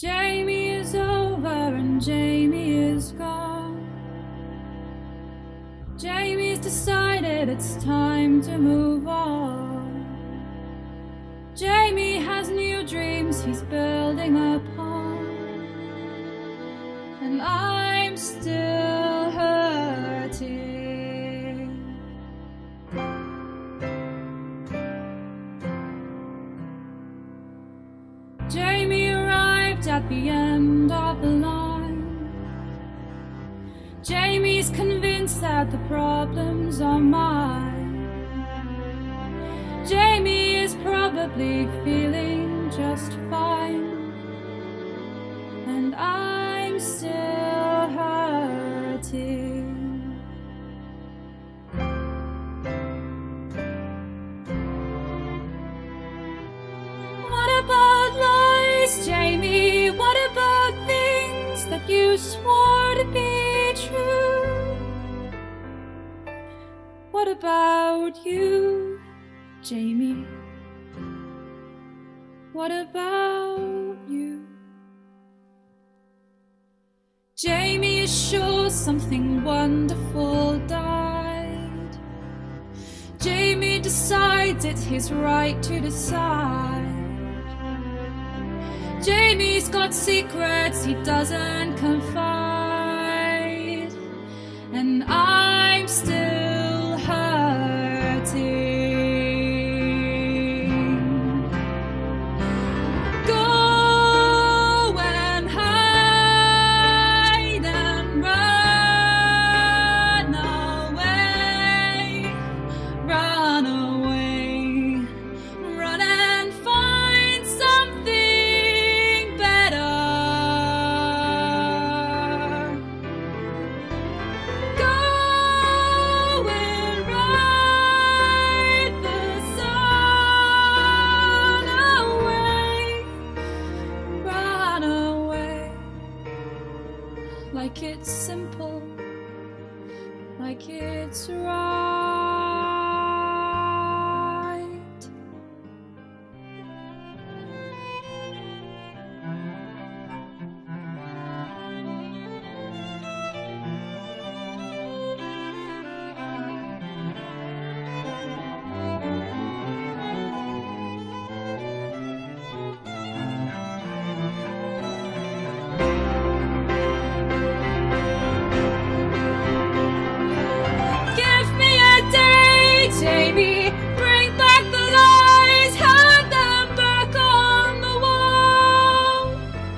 Jamie is over and Jamie is gone. Jamie's decided it's time to move on. Jamie has new dreams he's building upon, and I'm still hurting. Jamie arrived at the end of the line. Jamie's convinced that the problems are mine. Jamie is probably feeling just fine, and I'm still hurting. What about lies, Jamie? What about things that you swore to be true? What about you, Jamie? What about you? Jamie is sure something wonderful died. Jamie decides it's his right to decide. Jamie's got secrets he doesn't confide, and I'm still hurting. Go and hide and run away, run away, run and find something better. Go and ride the sun away, run away, like it's simple, like it's right. Give me a day, Jamie. Bring back the lies, hang them back on the wall.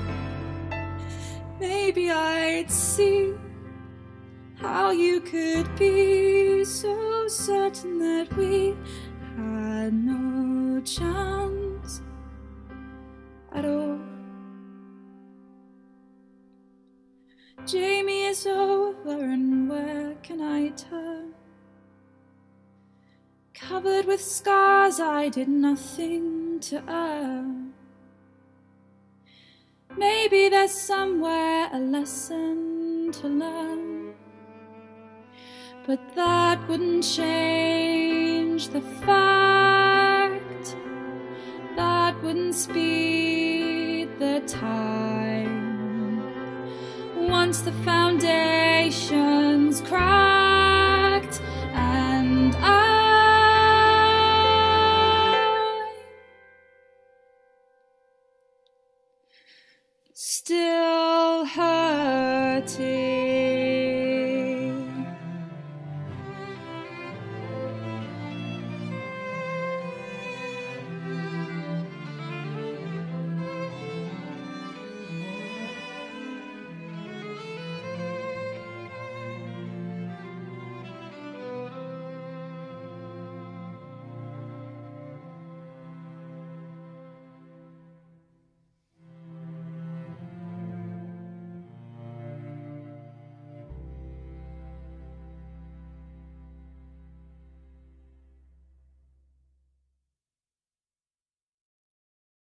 Maybe I'd see how you could be so certain that we had no chance at all. Jamie is over, and where can I turn? Covered with scars I did nothing to earn. Maybe there's somewhere a lesson to learn, but that wouldn't change the fact, that wouldn't speed the time. Once the foundation's cracked and I still hurting.